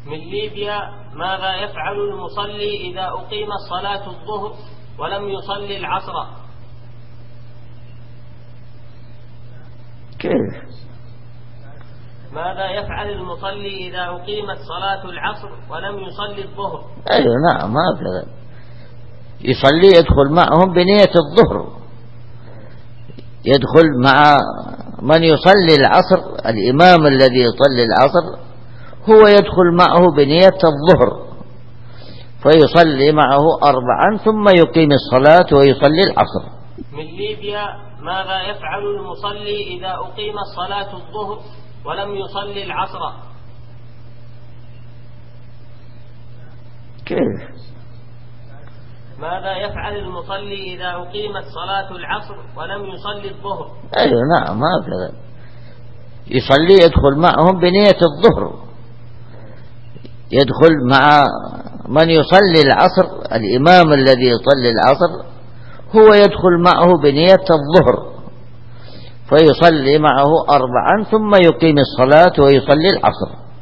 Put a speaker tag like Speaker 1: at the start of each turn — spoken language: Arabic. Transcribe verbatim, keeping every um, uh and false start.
Speaker 1: من ليبيا: ماذا يفعل المصلي إذا أقيمت صلاة الظهر ولم يصلي العصر؟
Speaker 2: كيف؟
Speaker 1: ماذا يفعل المصلي إذا أقيمت صلاة العصر ولم يصلي الظهر؟
Speaker 2: أيوة نعم، هكذا يصلي، يدخل معهم بنية الظهر، يدخل مع من يصلي العصر، الإمام الذي يصلي العصر هو يدخل معه بنية الظهر، فيصلي معه أربعا ثم يقيم الصلاة ويصلي العصر.
Speaker 1: من ليبيا: ماذا يفعل المصلي إذا أقيمت صلاة الظهر ولم يصلي العصر؟
Speaker 2: كيف؟
Speaker 1: ماذا يفعل المصلي إذا أقيمت صلاة العصر ولم يصلي الظهر؟
Speaker 2: أيوة نعم، هكذا يصلي، يدخل معهم بنية الظهر، يدخل مع من يصلي العصر، الإمام الذي يصلي العصر هو يدخل معه بنية الظهر، فيصلي معه أربعا ثم يقيم الصلاة ويصلي العصر.